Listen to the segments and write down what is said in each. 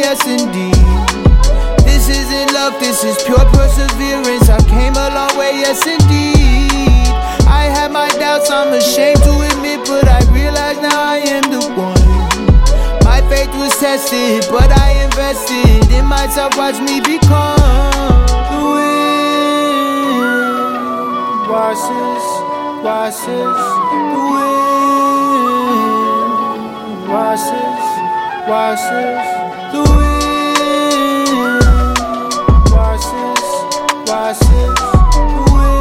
yes indeed. This isn't love, this is pure perseverance. I came a long way, yes indeed. I had my doubts, I'm ashamed to admit, but I realize now I am the one. My faith was tested, but I invested in myself, watch me become the wind. Washes, washes, the wind. Washes, washes, the wind. Washes, washes, the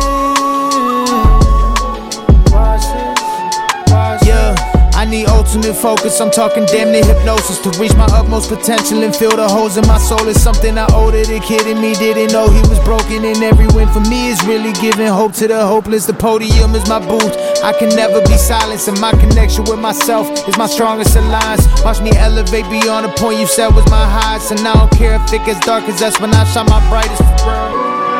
wind. Washes, washes. Yeah, I need ultimate focus, I'm talking damn near hypnosis, to reach my utmost potential and fill the holes in my soul. It's something I owe to the kid in me, didn't know he was broken, and every win for me is really giving hope to the hopeless. The podium is my booth, I can never be silenced, and my connection with myself is my strongest alliance. Watch me elevate beyond the point you said was my highest, and I don't care if it gets dark, cause that's when I shine my brightest for real.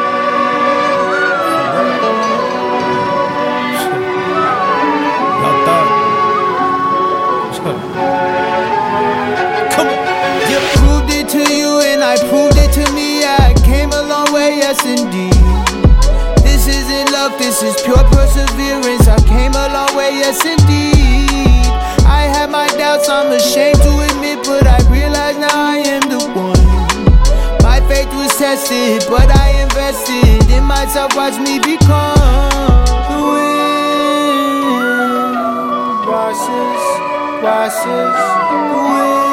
I proved it to me, I came a long way, yes indeed. This isn't love, this is pure perseverance. I came a long way, yes indeed. I had my doubts, I'm ashamed to admit, but I realize now I am the one. My faith was tested, but I invested in myself, watch me become the wind. Washes, washes, the wind.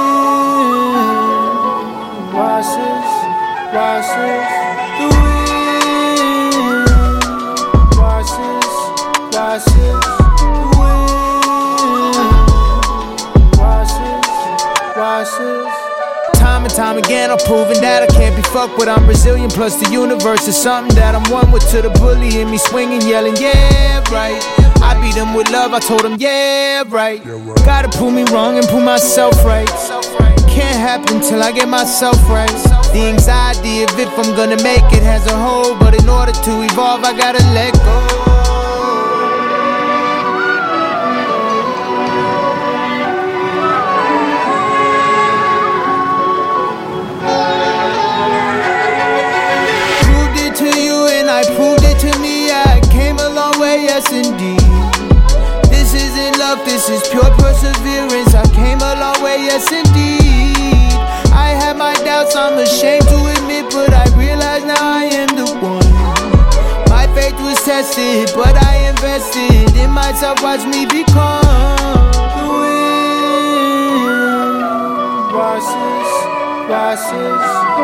Washes, washes, the wind. Washes, washes, the wind. Washes, washes. Time and time again, I'm proving that I can't be fucked with. I'm resilient, plus the universe is something that I'm one with. To the bully in me swinging, yelling, yeah, right. I beat him with love, I told him, yeah, right. Gotta prove me wrong and prove myself right. Can't happen till I get myself right. The anxiety of if I'm gonna make it has a hold, but in order to evolve, I gotta let go. Proved it to you and I proved it to me. I came a long way, yes indeed. This isn't love, this is pure perseverance. I came a long way, yes indeed. I had my doubts, I'm ashamed to admit, but I realize now I am the one. My faith was tested, but I invested in myself, watch me become the wind. Washes, washes, the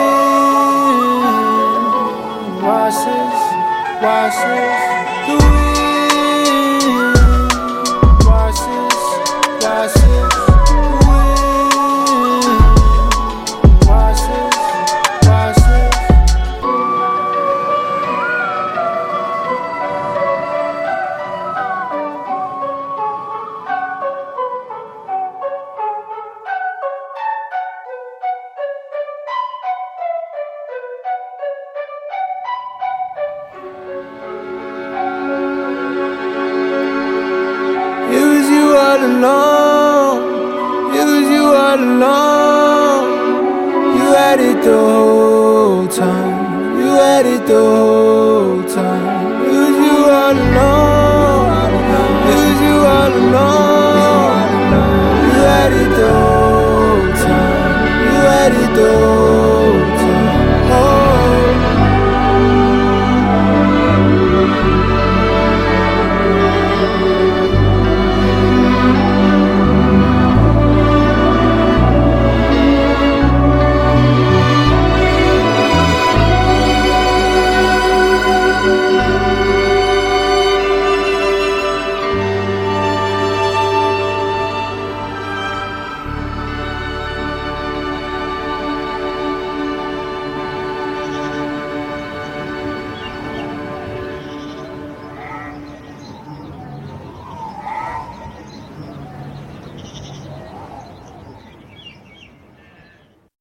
wind. Washes, washes, the wind. Washes, washes. All along, it was you all along. You had it the whole time, you had it the whole time.